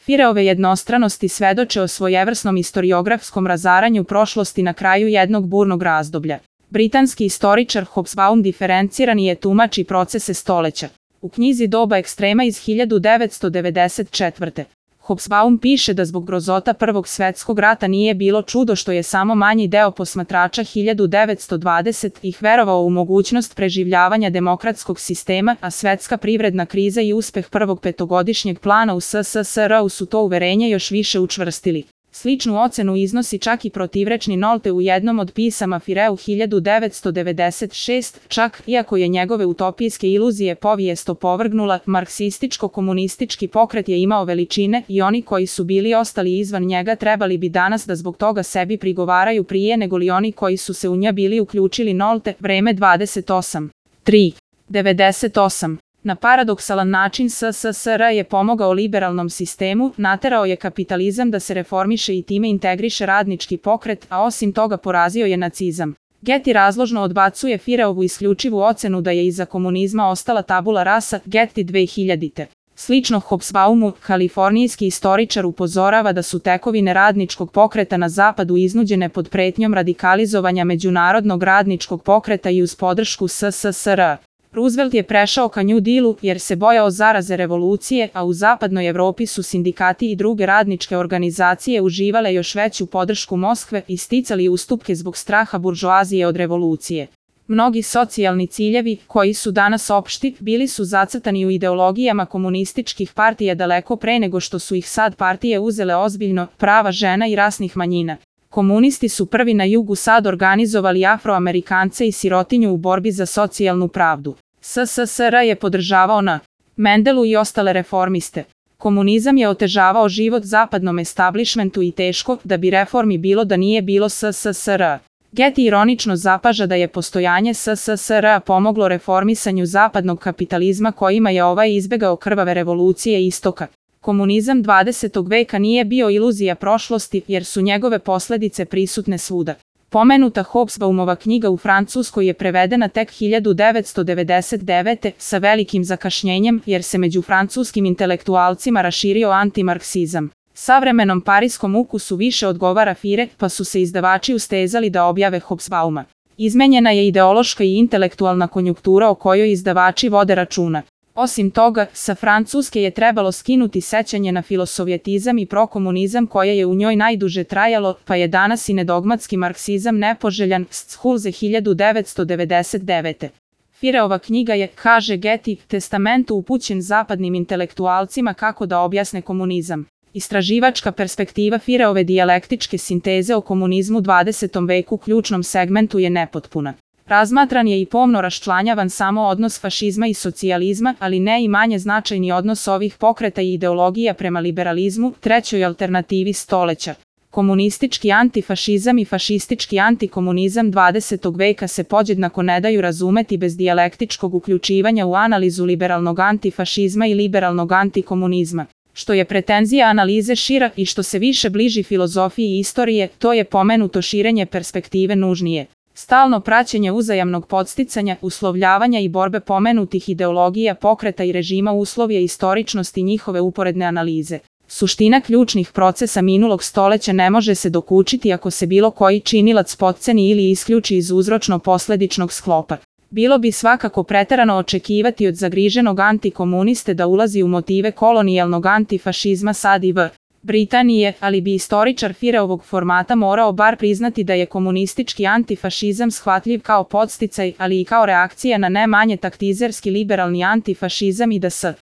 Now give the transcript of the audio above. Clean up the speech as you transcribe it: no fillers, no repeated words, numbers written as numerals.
Fireove jednostranosti svedoče o svojevrsnom istoriografskom razaranju prošlosti na kraju jednog burnog razdoblja. Britanski istoričar Hobsbawm diferenciran je tumači procese stoleća. U knjizi Doba ekstrema iz 1994. Hobsbawm piše da zbog grozota Prvog svetskog rata nije bilo čudo što je samo manji deo posmatrača 1920-ih verovao u mogućnost preživljavanja demokratskog sistema, a svetska privredna kriza i uspeh prvog petogodišnjeg plana u SSSR-u su to uverenje još više učvrstili. Sličnu ocenu iznosi čak i protivrečni Nolte u jednom od pisama Fireu 1996, čak, iako je njegove utopijske iluzije povijest opovrgnula, marksističko-komunistički pokret je imao veličine i oni koji su bili ostali izvan njega trebali bi danas da zbog toga sebi prigovaraju prije nego li oni koji su se u nja bili uključili. Nolte, Vreme 28. 3. 98. Na paradoksalan način SSSR je pomogao liberalnom sistemu, naterao je kapitalizam da se reformiše i time integriše radnički pokret, a osim toga porazio je nacizam. Getty razložno odbacuje Fireovu isključivu ocenu da je iza komunizma ostala tabula rasa, Getty 2000. Slično Hobsbawmu, kalifornijski istoričar upozorava da su tekovine radničkog pokreta na zapadu iznuđene pod pretnjom radikalizovanja međunarodnog radničkog pokreta i uz podršku SSSR. Roosevelt je prešao ka New Dealu jer se bojao zaraze revolucije, a u zapadnoj Evropi su sindikati i druge radničke organizacije uživale još veću podršku Moskve i sticali ustupke zbog straha buržoazije od revolucije. Mnogi socijalni ciljevi, koji su danas opšti, bili su zacrtani u ideologijama komunističkih partija daleko pre nego što su ih sad partije uzele ozbiljno, prava žena i rasnih manjina. Komunisti su prvi na jugu sad organizovali Afroamerikance i sirotinju u borbi za socijalnu pravdu. SSSR je podržavao N. Mendelu i ostale reformiste. Komunizam je otežavao život zapadnom establishmentu i teško da bi reformi bilo da nije bilo SSSR. Getty ironično zapaža da je postojanje SSSR pomoglo reformisanju zapadnog kapitalizma kojima je ovaj izbegao krvave revolucije istoka. Komunizam 20. veka nije bio iluzija prošlosti jer su njegove posledice prisutne svuda. Pomenuta Hobsbawmova knjiga u Francuskoj je prevedena tek 1999. sa velikim zakašnjenjem jer se među francuskim intelektualcima raširio antimarksizam. Savremenom parijskom ukusu više odgovara Fire, pa su se izdavači ustezali da objave Hobsbawma. Izmenjena je ideološka i intelektualna konjunktura o kojoj izdavači vode računa. Osim toga, sa Francuske je trebalo skinuti sećanje na filosovjetizam i prokomunizam koje je u njoj najduže trajalo, pa je danas i nedogmatski marksizam nepoželjan, Schulze 1999. Fireova knjiga je, kaže Getty, testament upućen zapadnim intelektualcima kako da objasne komunizam. Istraživačka perspektiva Fireove dijalektičke sinteze o komunizmu 20. veku ključnom segmentu je nepotpuna. Razmatran je i pomno raščlanjavan samo odnos fašizma i socijalizma, ali ne i manje značajni odnos ovih pokreta i ideologija prema liberalizmu, trećoj alternativi stoleća. Komunistički antifašizam i fašistički antikomunizam 20. veka se podjednako ne daju razumeti bez dijalektičkog uključivanja u analizu liberalnog antifašizma i liberalnog antikomunizma. Što je pretenzija analize šira i što se više bliži filozofiji istorije, to je pomenuto širenje perspektive nužnije. Stalno praćenje uzajamnog podsticanja, uslovljavanja i borbe pomenutih ideologija, pokreta i režima uslov je istoričnosti njihove uporedne analize. Suština ključnih procesa minulog stoleća ne može se dokučiti ako se bilo koji činilac potceni ili isključi iz uzročno-posledičnog sklopa. Bilo bi svakako preterano očekivati od zagriženog antikomuniste da ulazi u motive kolonijalnog antifašizma sad i v. Britanije, ali bi istoričar Fireovog formata morao bar priznati da je komunistički antifašizam shvatljiv kao podsticaj, ali i kao reakcija na ne manje taktizerski liberalni antifašizam i da s.